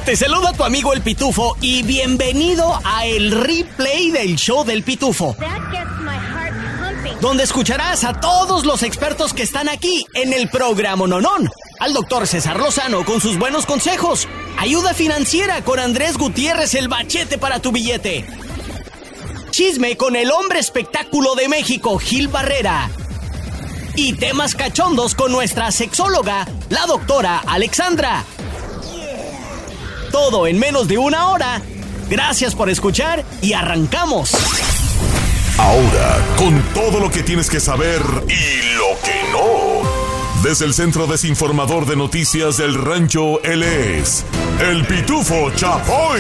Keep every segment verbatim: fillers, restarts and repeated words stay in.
Te saluda tu amigo El Pitufo y bienvenido a el replay del show del Pitufo, donde escucharás a todos los expertos que están aquí en el programa Nonón. Al doctor César Lozano con sus buenos consejos, ayuda financiera con Andrés Gutiérrez, el bachete para tu billete, chisme con el hombre espectáculo de México, Gil Barrera, y temas cachondos con nuestra sexóloga, la doctora Alexandra. Todo en menos de una hora. Gracias por escuchar y arrancamos. Ahora, con todo lo que tienes que saber y lo que no. Desde el Centro Desinformador de Noticias del Rancho, él es El Pitufo Chapoy.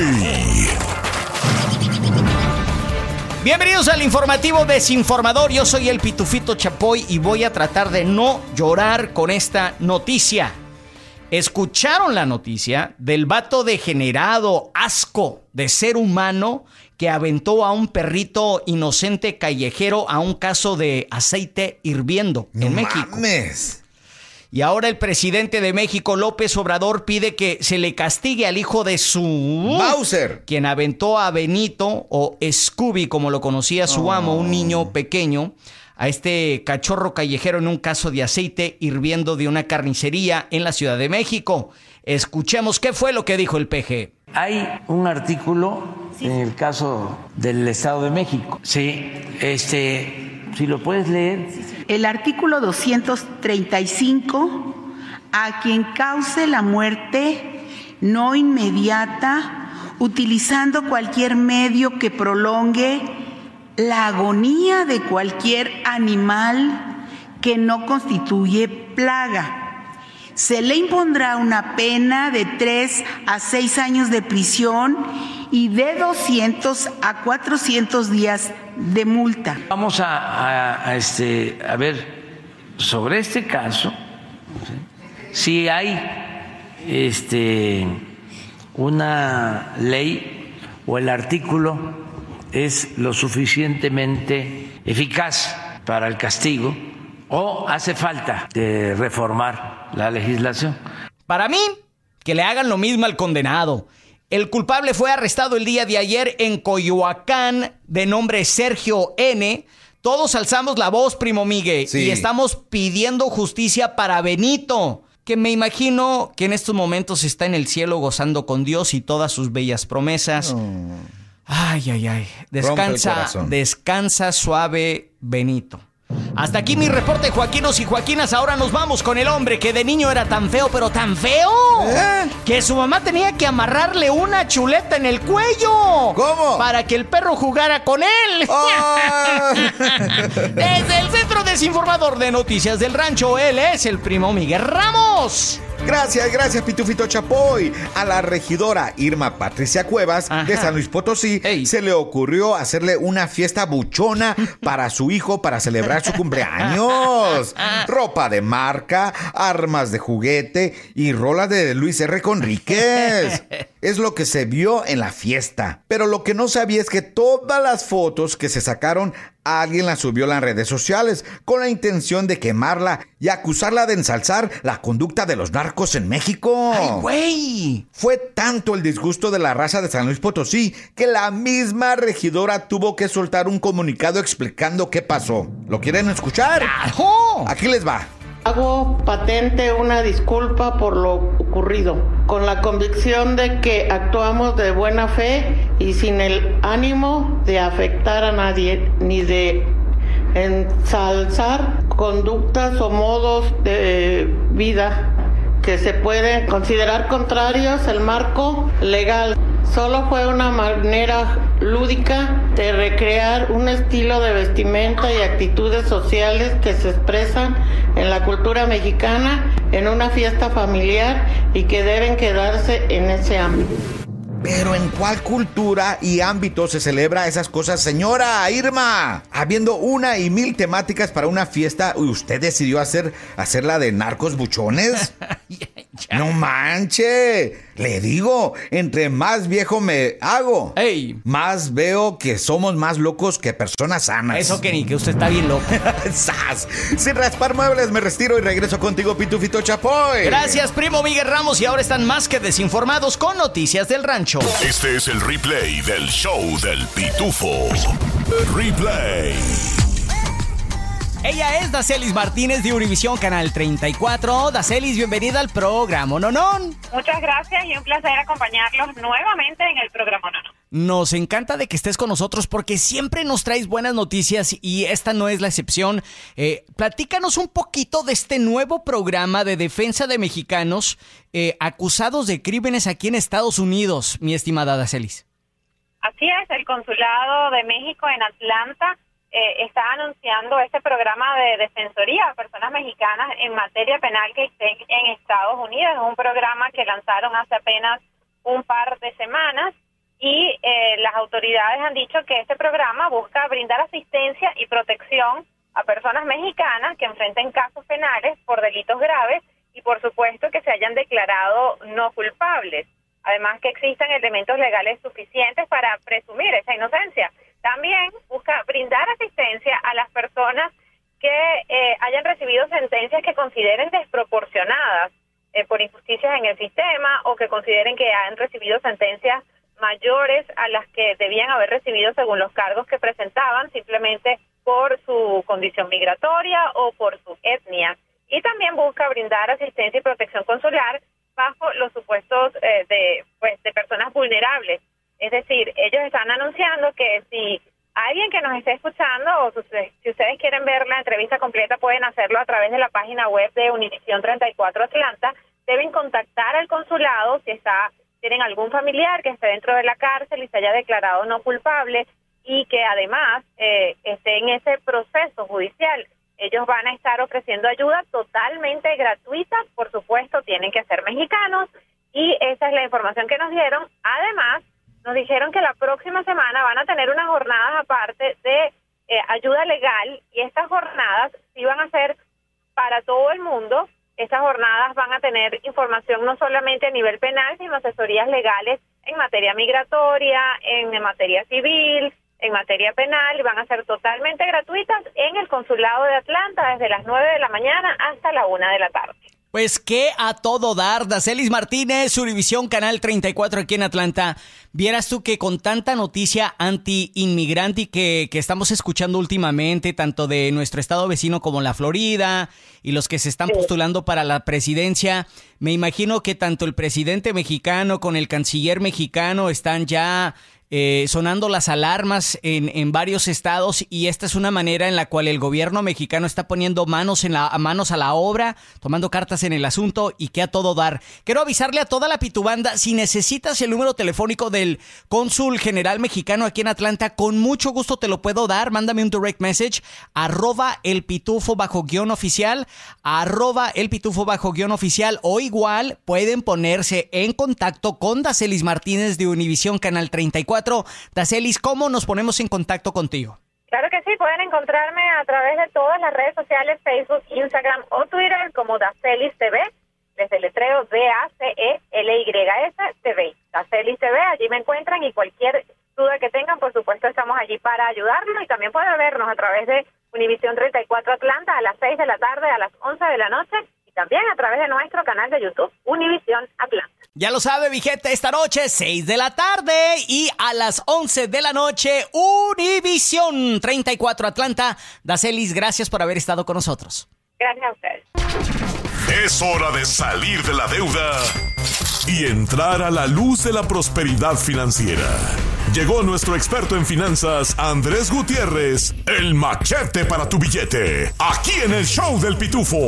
Bienvenidos al informativo desinformador. Yo soy el Pitufito Chapoy y voy a tratar de no llorar con esta noticia. ¿Escucharon la noticia del vato degenerado, asco de ser humano que aventó a un perrito inocente callejero a un caso de aceite hirviendo en no México? Mames. Y ahora el presidente de México, López Obrador, pide que se le castigue al hijo de su... Bowser. Quien aventó a Benito, o Scooby, como lo conocía su oh. amo, un niño pequeño, a este cachorro callejero en un caso de aceite hirviendo de una carnicería en la Ciudad de México. Escuchemos qué fue lo que dijo el P G. Hay un artículo sí. en el caso del Estado de México. Sí, este, si lo puedes leer. Sí, sí. El artículo doscientos treinta y cinco, a quien cause la muerte no inmediata, utilizando cualquier medio que prolongue la agonía de cualquier animal que no constituye plaga. Se le impondrá una pena de tres a seis años de prisión y de doscientos a cuatrocientos días de multa. Vamos a, a, a, este, a ver sobre este caso, ¿sí? Si hay este, una ley o el artículo es lo suficientemente eficaz para el castigo o hace falta de reformar la legislación. Para mí, que le hagan lo mismo al condenado. El culpable fue arrestado el día de ayer en Coyoacán, de nombre Sergio N. Todos alzamos la voz, primo Migue, sí. y estamos pidiendo justicia para Benito, que me imagino que en estos momentos está en el cielo gozando con Dios y todas sus bellas promesas. Oh. Ay, ay, ay. Descansa, descansa suave, Benito. Hasta aquí mi reporte, Joaquinos y Joaquinas. Ahora nos vamos con el hombre que de niño era tan feo, pero tan feo, ¿Eh? que su mamá tenía que amarrarle una chuleta en el cuello. ¿Cómo? Para que el perro jugara con él. Oh. Desde el Centro Desinformador de Noticias del Rancho, él es el primo Miguel Ramos. Gracias, gracias, Pitufito Chapoy. A la regidora Irma Patricia Cuevas Ajá. de San Luis Potosí Ey. se le ocurrió hacerle una fiesta buchona para su hijo para celebrar su cumpleaños. Ropa de marca, armas de juguete y rola de Luis R. Conríquez. Es lo que se vio en la fiesta. Pero lo que no sabía es que todas las fotos que se sacaron, alguien las subió a las redes sociales con la intención de quemarla y acusarla de ensalzar la conducta de los narcos en México. ¡Ay, güey! Fue tanto el disgusto de la raza de San Luis Potosí que la misma regidora tuvo que soltar un comunicado explicando qué pasó. ¿Lo quieren escuchar? ¡Claro! Aquí les va. Hago patente una disculpa por lo ocurrido, con la convicción de que actuamos de buena fe y sin el ánimo de afectar a nadie, ni de ensalzar conductas o modos de vida que se pueden considerar contrarios al marco legal. Solo fue una manera lúdica de recrear un estilo de vestimenta y actitudes sociales que se expresan en la cultura mexicana en una fiesta familiar y que deben quedarse en ese ámbito. Pero ¿en cuál cultura y ámbito se celebra esas cosas, señora Irma? Habiendo una y mil temáticas para una fiesta, ¿usted decidió hacer hacerla de narcos buchones? No manche. Le digo, entre más viejo me hago, Ey. más veo que somos más locos que personas sanas. Eso que ni que usted está bien loco. ¡Sas! Sin raspar muebles me retiro y regreso contigo, Pitufito Chapoy. Gracias, primo Miguel Ramos. Y ahora están más que desinformados con noticias del rancho. Este es el replay del show del Pitufo. Replay. Ella es Dacelis Martínez de Univisión Canal treinta y cuatro. Dacelis, bienvenida al programa Nonón. Muchas gracias y un placer acompañarlos nuevamente en el programa Nonón. Nos encanta de que estés con nosotros porque siempre nos traes buenas noticias y esta no es la excepción. Eh, platícanos un poquito de este nuevo programa de defensa de mexicanos eh, acusados de crímenes aquí en Estados Unidos, mi estimada Dacelis. Así es, el Consulado de México en Atlanta eh, está anunciando este programa de defensoría a personas mexicanas en materia penal que estén en Estados Unidos. Es un programa que lanzaron hace apenas un par de semanas y eh, las autoridades han dicho que este programa busca brindar asistencia y protección a personas mexicanas que enfrenten casos penales por delitos graves y por supuesto que se hayan declarado no culpables. Además que existan elementos legales suficientes para presumir esa inocencia. También busca brindar asistencia a las personas que eh, hayan recibido sentencias que consideren desproporcionadas eh, por injusticias en el sistema o que consideren que han recibido sentencias mayores a las que debían haber recibido según los cargos que presentaban simplemente por su condición migratoria o por su etnia. Y también busca brindar asistencia y protección consular bajo los supuestos eh, de pues de personas vulnerables. Es decir, ellos están anunciando que si alguien que nos esté escuchando o si ustedes quieren ver la entrevista completa pueden hacerlo a través de la página web de Univisión treinta y cuatro Atlanta, deben contactar al consulado si está tienen algún familiar que esté dentro de la cárcel y se haya declarado no culpable y que además eh, esté en ese proceso judicial. Ellos van a estar ofreciendo ayuda totalmente gratuita, por supuesto, tienen que ser mexicanos, y esa es la información que nos dieron. Además, nos dijeron que la próxima semana van a tener unas jornadas aparte de eh, ayuda legal, y estas jornadas sí van a ser para todo el mundo. Estas jornadas van a tener información no solamente a nivel penal, sino asesorías legales en materia migratoria, en materia civil, en materia penal, y van a ser totalmente gratuitas en el Consulado de Atlanta desde las nueve de la mañana hasta la una de la tarde. Pues que a todo dar, Dacelis Martínez, Univisión Canal treinta y cuatro aquí en Atlanta. Vieras tú que con tanta noticia anti-inmigrante que, que estamos escuchando últimamente, tanto de nuestro estado vecino como la Florida, y los que se están postulando para la presidencia, me imagino que tanto el presidente mexicano con el canciller mexicano están ya Eh, sonando las alarmas en, en varios estados, y esta es una manera en la cual el gobierno mexicano está poniendo manos, en la, manos a la obra, tomando cartas en el asunto, y que a todo dar. Quiero avisarle a toda la pitubanda, si necesitas el número telefónico del cónsul general mexicano aquí en Atlanta, con mucho gusto te lo puedo dar. Mándame un direct message, arroba el pitufo bajo guión oficial, arroba el pitufo bajo guión oficial, o igual pueden ponerse en contacto con Dacelis Martínez de Univisión Canal treinta y cuatro. Dacelis, ¿cómo nos ponemos en contacto contigo? Claro que sí, pueden encontrarme a través de todas las redes sociales, Facebook, Instagram o Twitter como Dacelis T V, desde el letreo D A C E L Y S T V. Dacelis T V, allí me encuentran, y cualquier duda que tengan, por supuesto, estamos allí para ayudarlos, y también pueden vernos a través de Univisión treinta y cuatro Atlanta a las seis de la tarde, a las once de la noche, y también a través de nuestro canal de YouTube, Univisión Atlanta. Ya lo sabe, mi gente, esta noche, seis de la tarde, y a las once de la noche, Univisión treinta y cuatro Atlanta. Dacelis, gracias por haber estado con nosotros. Gracias a ustedes. Es hora de salir de la deuda y entrar a la luz de la prosperidad financiera. Llegó nuestro experto en finanzas, Andrés Gutiérrez, el machete para tu billete, aquí en el show del Pitufo.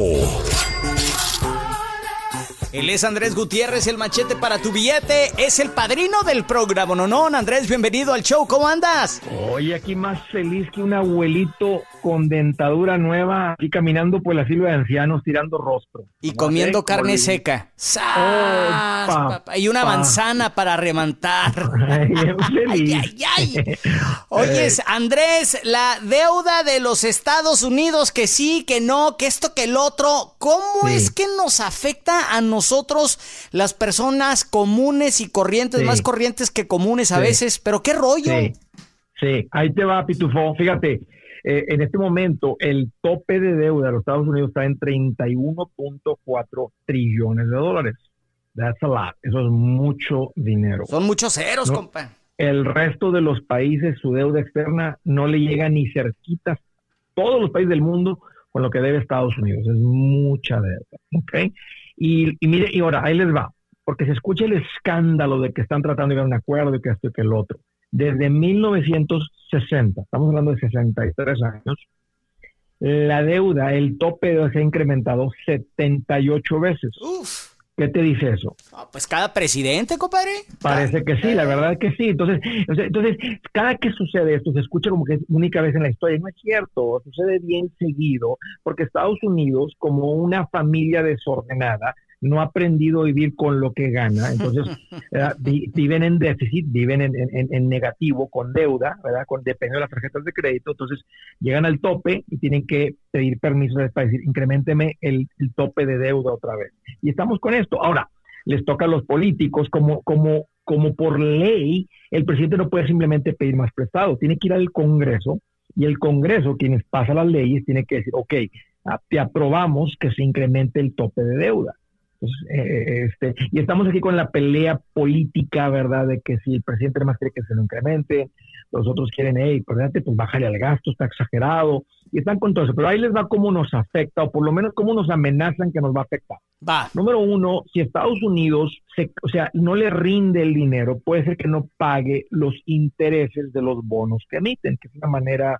Él es Andrés Gutiérrez, el machete para tu billete. Es el padrino del programa Nonón. Andrés, bienvenido al show. ¿Cómo andas? Oye, aquí más feliz que un abuelito con dentadura nueva, aquí caminando por el asilo de ancianos tirando rostro. Y comiendo carne Oli. seca. ¡Sas, Oh, pa, papá! Y una pa. manzana para remantar. Ay, feliz. Ay, ay, ay. Oyes, Andrés, la deuda de los Estados Unidos, que sí, que no, que esto, que el otro, ¿cómo Sí. es que nos afecta a nosotros? nosotros, las personas comunes y corrientes, sí. más corrientes que comunes a sí. veces. Pero qué rollo. Sí. sí, ahí te va, Pitufo. Fíjate, eh, en este momento el tope de deuda de los Estados Unidos está en treinta y uno punto cuatro trillones de dólares. That's a lot. Eso es mucho dinero. Son muchos ceros, ¿no? compa. El resto de los países, su deuda externa no le llega ni cerquita. Todos los países del mundo con lo que debe Estados Unidos. Es mucha deuda. ¿Okay? Y, y mire, y ahora, ahí les va. Porque se escucha el escándalo de que están tratando de llegar a un acuerdo y que esto y que el otro. Desde mil novecientos sesenta, estamos hablando de sesenta y tres años, la deuda, el tope de deuda se ha incrementado setenta y ocho veces. Uf. ¿Qué te dice eso? Oh, pues cada presidente, compadre. Parece que sí, la verdad es que sí. Entonces, entonces, cada que sucede esto, se escucha como que es única vez en la historia. No es cierto, sucede bien seguido, porque Estados Unidos, como una familia desordenada, no ha aprendido a vivir con lo que gana. Entonces, eh, viven en déficit, viven en, en, en negativo, con deuda, ¿verdad? Con dependiendo de las tarjetas de crédito. Entonces, llegan al tope y tienen que pedir permiso para decir, increménteme el, el tope de deuda otra vez. Y estamos con esto. Ahora, les toca a los políticos, como, como, como por ley, el presidente no puede simplemente pedir más prestado. Tiene que ir al Congreso, y el Congreso, quienes pasan las leyes, tiene que decir, ok, te aprobamos que se incremente el tope de deuda. Entonces, eh, este, y estamos aquí con la pelea política, ¿verdad? De que si el presidente más quiere que se lo incremente, los otros quieren, hey, perdónate, pues bájale al gasto, está exagerado, y están con todo eso. Pero ahí les va cómo nos afecta, o por lo menos cómo nos amenazan que nos va a afectar. Va. Número uno, si Estados Unidos, se, o sea, no le rinde el dinero, puede ser que no pague los intereses de los bonos que emiten, que es una manera,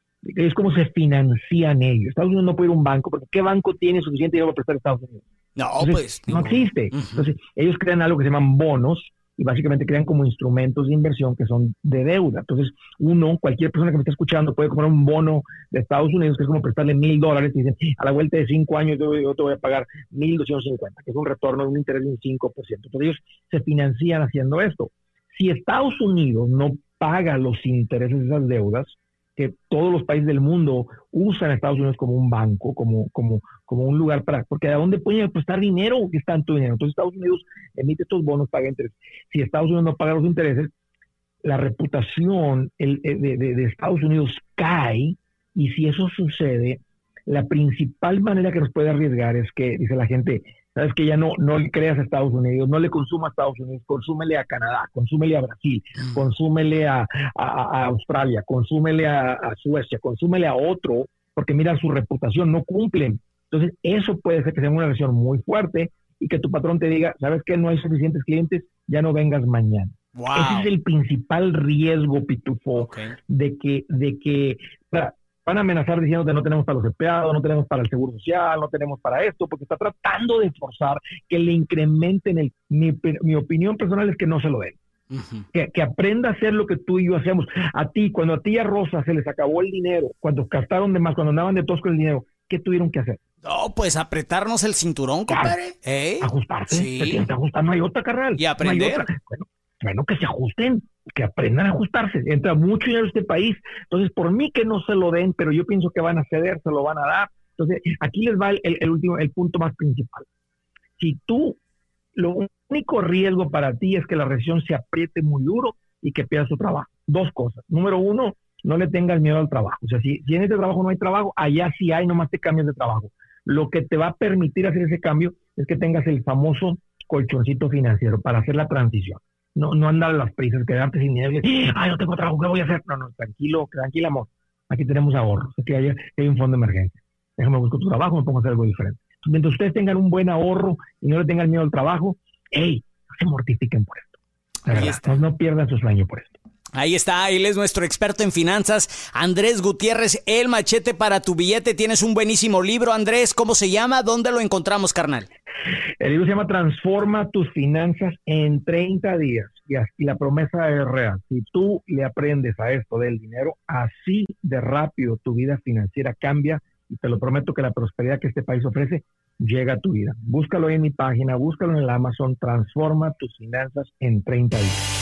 es como se financian ellos. Estados Unidos no puede ir a un banco, porque ¿qué banco tiene suficiente dinero para prestar a Estados Unidos? No, Entonces, pues. No existe. Uh-huh. Entonces, ellos crean algo que se llaman bonos y básicamente crean como instrumentos de inversión que son de deuda. Entonces, uno, cualquier persona que me está escuchando puede comprar un bono de Estados Unidos que es como prestarle mil dólares y dicen, a la vuelta de cinco años yo, yo te voy a pagar mil doscientos cincuenta, que es un retorno de un interés de un cinco por ciento. Entonces, ellos se financian haciendo esto. Si Estados Unidos no paga los intereses de esas deudas, que todos los países del mundo usan a Estados Unidos como un banco, como, como, como un lugar para, porque ¿a dónde pueden prestar dinero? ¿Qué es tanto dinero? Entonces Estados Unidos emite estos bonos, paga intereses. Si Estados Unidos no paga los intereses, la reputación el, de, de, de Estados Unidos cae, y si eso sucede, la principal manera que nos puede arriesgar es que, dice la gente, sabes que ya no, no le creas a Estados Unidos, no le consuma a Estados Unidos, consúmele a Canadá, consúmele a Brasil, mm. consúmele a, a, a Australia, consúmele a, a Suecia, consúmele a otro, porque mira, su reputación no cumplen. Entonces, eso puede ser que sea una versión muy fuerte y que tu patrón te diga, sabes que no hay suficientes clientes, ya no vengas mañana. Wow. Ese es el principal riesgo, Pitufo, okay. de que, de que para, van a amenazar diciendo que no tenemos para los empleados, no tenemos para el seguro social, no tenemos para esto, porque está tratando de forzar que le incrementen el... Mi, mi opinión personal es que no se lo den. Uh-huh. Que, que aprenda a hacer lo que tú y yo hacemos. A ti, cuando a ti y a Rosa se les acabó el dinero, cuando gastaron de más, cuando andaban de tosco el dinero, ¿qué tuvieron que hacer? No, pues apretarnos el cinturón, compadre. ¿Eh? Ajustarse. Sí. Se tiene que ajustar, no hay otra, carnal. Y aprender. No bueno, bueno, que se ajusten, que aprendan a ajustarse. Entra mucho dinero en este país. Entonces, por mí que no se lo den, pero yo pienso que van a ceder, se lo van a dar. Entonces, aquí les va el, el, el último, el punto más principal. Si tú, lo único riesgo para ti es que la recesión se apriete muy duro y que pierdas tu trabajo. Dos cosas. Número uno, no le tengas miedo al trabajo. O sea, si, si en este trabajo no hay trabajo, allá sí hay, nomás te cambias de trabajo. Lo que te va a permitir hacer ese cambio es que tengas el famoso colchoncito financiero para hacer la transición. No, no andar a las prisas, quedarte sin dinero y ay, no tengo trabajo, ¿qué voy a hacer? No, no, tranquilo, tranquila, amor. Aquí tenemos ahorros, aquí hay, hay un fondo de emergencia. Déjame buscar tu trabajo, me pongo a hacer algo diferente. Entonces, mientras ustedes tengan un buen ahorro y no le tengan miedo al trabajo, hey, no se mortifiquen por esto. La verdad, no, no pierdan su sueño por esto. Ahí está, él es nuestro experto en finanzas, Andrés Gutiérrez, el machete para tu billete. Tienes un buenísimo libro, Andrés. ¿Cómo se llama? ¿Dónde lo encontramos, carnal? El libro se llama Transforma tus finanzas en treinta días. Y, así, la promesa es real. Si tú le aprendes a esto del dinero, así de rápido tu vida financiera cambia. Y te lo prometo que la prosperidad que este país ofrece llega a tu vida. Búscalo ahí en mi página, búscalo en el Amazon. Transforma tus finanzas en treinta días.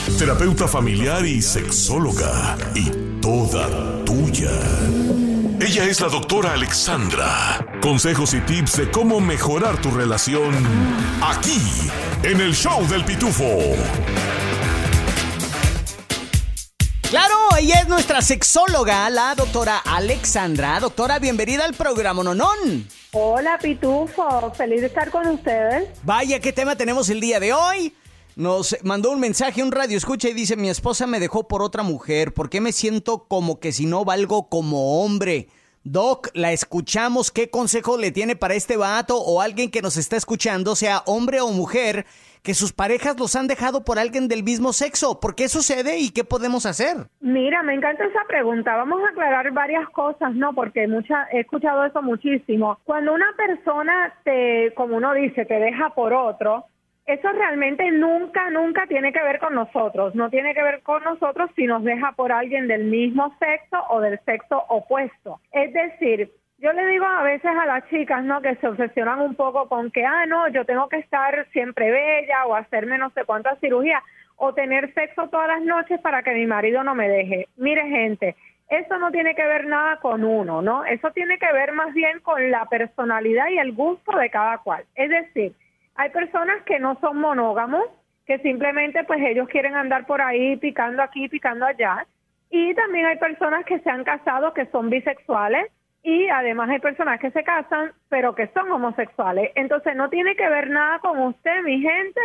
Terapeuta familiar y sexóloga, y toda tuya. Ella Ella es la doctora Alexandra. Consejos y tips de cómo mejorar tu relación aquí, en el show del Pitufo. Claro, ella es nuestra sexóloga, la doctora Alexandra. Doctora, bienvenida al programa Nonón. Hola, Pitufo. Feliz de estar con ustedes. Vaya, ¿qué tema tenemos el día de hoy? Nos mandó un mensaje, un radio escucha y dice: mi esposa me dejó por otra mujer. ¿Por qué me siento como que si no valgo como hombre? Doc, la escuchamos. ¿Qué consejo le tiene para este vato o alguien que nos está escuchando, sea hombre o mujer, que sus parejas los han dejado por alguien del mismo sexo? ¿Por qué sucede y qué podemos hacer? Mira, me encanta esa pregunta. Vamos a aclarar varias cosas, ¿no? Porque mucha, he escuchado eso muchísimo. Cuando una persona te, como uno dice, te deja por otro, eso realmente nunca, nunca tiene que ver con nosotros. No tiene que ver con nosotros si nos deja por alguien del mismo sexo o del sexo opuesto. Es decir, yo le digo a veces a las chicas, ¿no?, que se obsesionan un poco con que, ah, no, yo tengo que estar siempre bella o hacerme no sé cuántas cirugías o tener sexo todas las noches para que mi marido no me deje. Mire, gente, eso no tiene que ver nada con uno, ¿no? Eso tiene que ver más bien con la personalidad y el gusto de cada cual. Es decir, hay personas que no son monógamos, que simplemente pues ellos quieren andar por ahí picando aquí, picando allá. Y también hay personas que se han casado que son bisexuales y además hay personas que se casan pero que son homosexuales. Entonces no tiene que ver nada con usted, mi gente.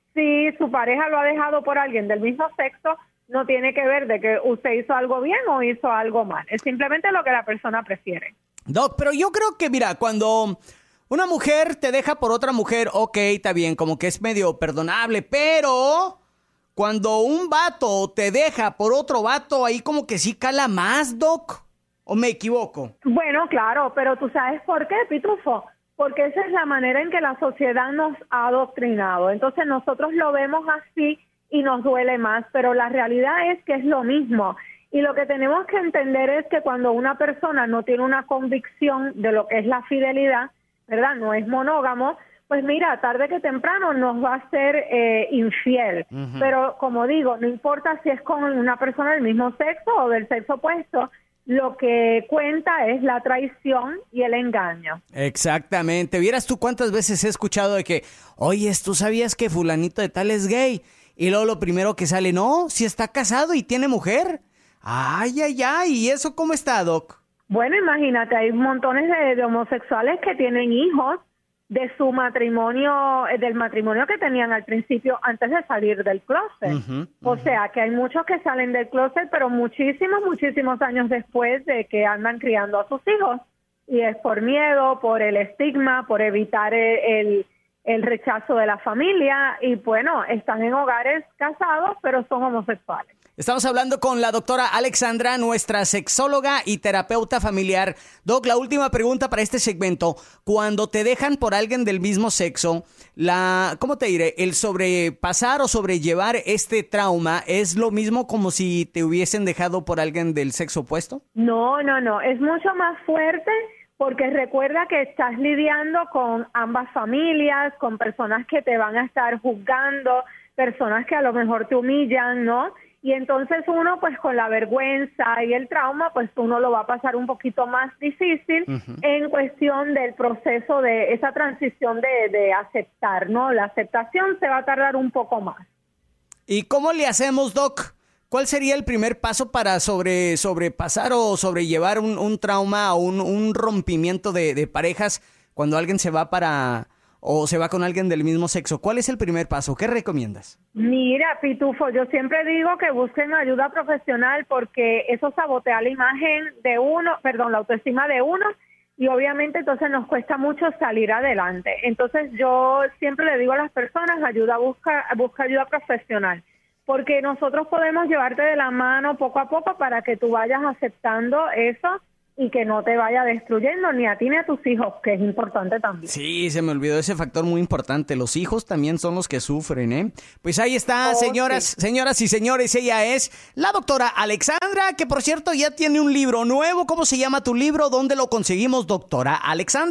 Si su pareja lo ha dejado por alguien del mismo sexo, no tiene que ver de que usted hizo algo bien o hizo algo mal. Es simplemente lo que la persona prefiere. Doc, pero yo creo que, mira, cuando una mujer te deja por otra mujer, ok, está bien, como que es medio perdonable, pero cuando un vato te deja por otro vato, ahí como que sí cala más, Doc, ¿o me equivoco? Bueno, claro, pero ¿tú sabes por qué, Pitufo? Porque esa es la manera en que la sociedad nos ha adoctrinado. Entonces nosotros lo vemos así y nos duele más, pero la realidad es que es lo mismo. Y lo que tenemos que entender es que cuando una persona no tiene una convicción de lo que es la fidelidad, ¿verdad?, no es monógamo, pues mira, tarde que temprano nos va a ser eh, infiel. Uh-huh. Pero como digo, no importa si es con una persona del mismo sexo o del sexo opuesto, lo que cuenta es la traición y el engaño. Exactamente. Vieras tú cuántas veces he escuchado de que, oye, ¿tú sabías que fulanito de tal es gay? Y luego lo primero que sale, no, si está casado y tiene mujer. Ay, ay, ay, ¿y eso cómo está, Doc? Bueno, imagínate, hay montones de, de homosexuales que tienen hijos de su matrimonio, del matrimonio que tenían al principio antes de salir del closet. Uh-huh, uh-huh. O sea, que hay muchos que salen del closet, pero muchísimos, muchísimos años después de que andan criando a sus hijos. Y es por miedo, por el estigma, por evitar el, el, el rechazo de la familia. Y bueno, están en hogares casados, pero son homosexuales. Estamos hablando con la doctora Alexandra, nuestra sexóloga y terapeuta familiar. Doc, la última pregunta para este segmento. Cuando te dejan por alguien del mismo sexo, la, ¿cómo te diré? El sobrepasar o sobrellevar este trauma, ¿es lo mismo como si te hubiesen dejado por alguien del sexo opuesto? No, no, no. Es mucho más fuerte porque recuerda que estás lidiando con ambas familias, con personas que te van a estar juzgando, personas que a lo mejor te humillan, ¿no? Y entonces uno, pues con la vergüenza y el trauma, pues uno lo va a pasar un poquito más difícil uh-huh. en cuestión del proceso de esa transición de, de aceptar, ¿no? La aceptación se va a tardar un poco más. ¿Y cómo le hacemos, Doc? ¿Cuál sería el primer paso para sobre sobrepasar o sobrellevar un, un trauma o un, un rompimiento de, de parejas cuando alguien se va para o se va con alguien del mismo sexo? ¿Cuál es el primer paso? ¿Qué recomiendas? Mira, Pitufo, yo siempre digo que busquen ayuda profesional porque eso sabotea la imagen de uno, perdón, la autoestima de uno y obviamente entonces nos cuesta mucho salir adelante. Entonces yo siempre le digo a las personas, ayuda, busca, busca ayuda profesional, porque nosotros podemos llevarte de la mano poco a poco para que tú vayas aceptando eso y que no te vaya destruyendo ni a ti ni a tus hijos, que es importante también. Sí, se me olvidó ese factor muy importante. Los hijos también son los que sufren, ¿eh? Pues ahí está, oh, señoras, sí. señoras y señores. Ella es la doctora Alexandra, que por cierto ya tiene un libro nuevo. ¿Cómo se llama tu libro? ¿Dónde lo conseguimos, doctora Alexandra?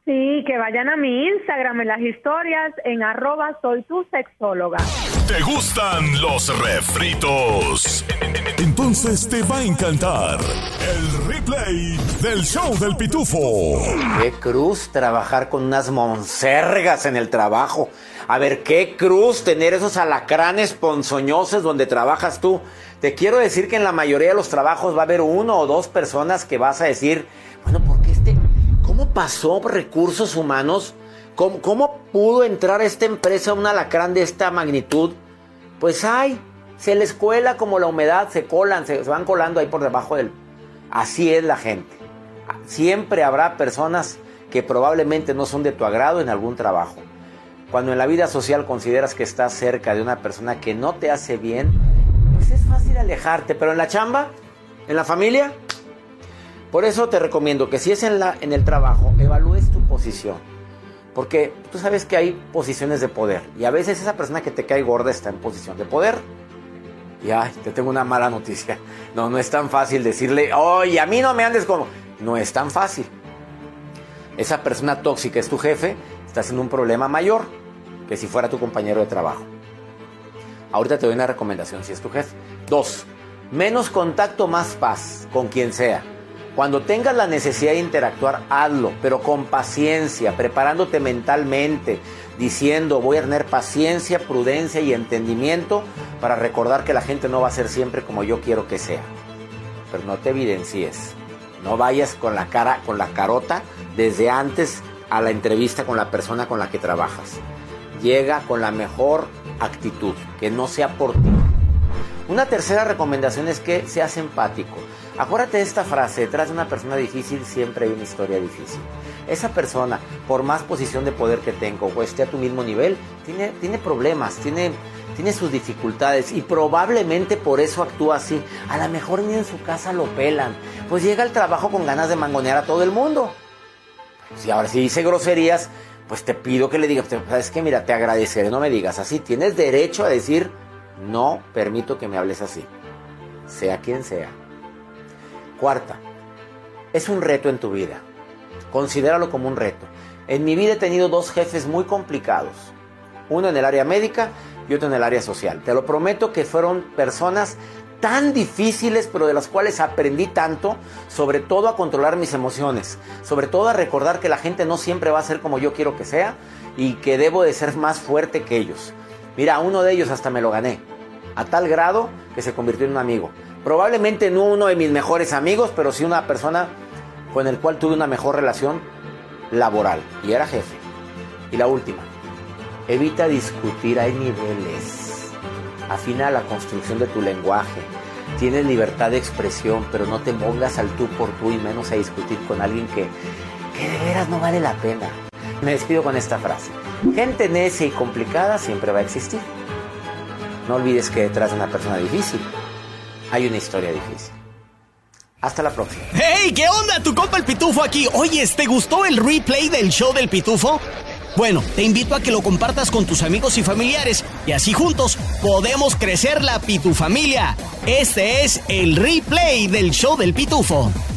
Sí, que vayan a mi Instagram en las historias en arroba soy tu sexóloga. ¿Te gustan los refritos? Entonces te va a encantar el replay del show del Pitufo. Qué cruz trabajar con unas monsergas en el trabajo. A ver, qué cruz tener esos alacranes ponzoñosos donde trabajas tú. Te quiero decir que en la mayoría de los trabajos va a haber uno o dos personas que vas a decir, bueno, ¿por qué este? ¿Cómo pasó recursos humanos? ¿Cómo, cómo pudo entrar a esta empresa un alacrán de esta magnitud? Pues hay, se les cuela como la humedad, se colan, se, se van colando ahí por debajo del... Así es la gente. Siempre habrá personas que probablemente no son de tu agrado en algún trabajo. Cuando en la vida social consideras que estás cerca de una persona que no te hace bien, pues es fácil alejarte. Pero en la chamba, en la familia, por eso te recomiendo que si es en, la, en el trabajo, evalúes tu posición. Porque tú sabes que hay posiciones de poder. Y a veces esa persona que te cae gorda está en posición de poder. Y ay, te tengo una mala noticia. No, no es tan fácil decirle, oye, a mí no me andes como... No es tan fácil. Esa persona tóxica es tu jefe, estás en un problema mayor que si fuera tu compañero de trabajo. Ahorita te doy una recomendación si es tu jefe. Dos, menos contacto, más paz con quien sea. Cuando tengas la necesidad de interactuar, hazlo, pero con paciencia, preparándote mentalmente, diciendo, voy a tener paciencia, prudencia y entendimiento para recordar que la gente no va a ser siempre como yo quiero que sea. Pero no te evidencies, no vayas con la cara, con la carota desde antes a la entrevista con la persona con la que trabajas. Llega con la mejor actitud, que no sea por ti. Una tercera recomendación es que seas empático. Acuérdate de esta frase, detrás de una persona difícil siempre hay una historia difícil. Esa persona, por más posición de poder que tenga o esté a tu mismo nivel, tiene, tiene problemas, tiene, tiene sus dificultades y probablemente por eso actúa así. A lo mejor ni en su casa lo pelan, pues llega al trabajo con ganas de mangonear a todo el mundo. Si ahora si dice groserías, pues te pido que le digas, ¿sabes qué? Mira, te agradeceré, no me digas así. Tienes derecho a decir, no permito que me hables así, sea quien sea. Cuarta, es un reto en tu vida. Considéralo como un reto. En mi vida he tenido dos jefes muy complicados. Uno en el área médica y otro en el área social. Te lo prometo que fueron personas tan difíciles, pero de las cuales aprendí tanto, sobre todo a controlar mis emociones, sobre todo a recordar que la gente no siempre va a ser como yo quiero que sea y que debo de ser más fuerte que ellos. Mira, a uno de ellos hasta me lo gané, a tal grado que se convirtió en un amigo. Probablemente no uno de mis mejores amigos, pero sí una persona con el cual tuve una mejor relación laboral. Y era jefe. Y la última, evita discutir, hay niveles. Afina la construcción de tu lenguaje. Tienes libertad de expresión, pero no te pongas al tú por tú y menos a discutir con alguien que, que de veras no vale la pena. Me despido con esta frase. Gente necia y complicada siempre va a existir. No olvides que detrás de una persona difícil hay una historia difícil. Hasta la próxima. ¡Hey! ¿Qué onda? Tu compa el Pitufo aquí. Oye, ¿te gustó el replay del show del Pitufo? Bueno, te invito a que lo compartas con tus amigos y familiares y así juntos podemos crecer la Pitufamilia. Este es el replay del show del Pitufo.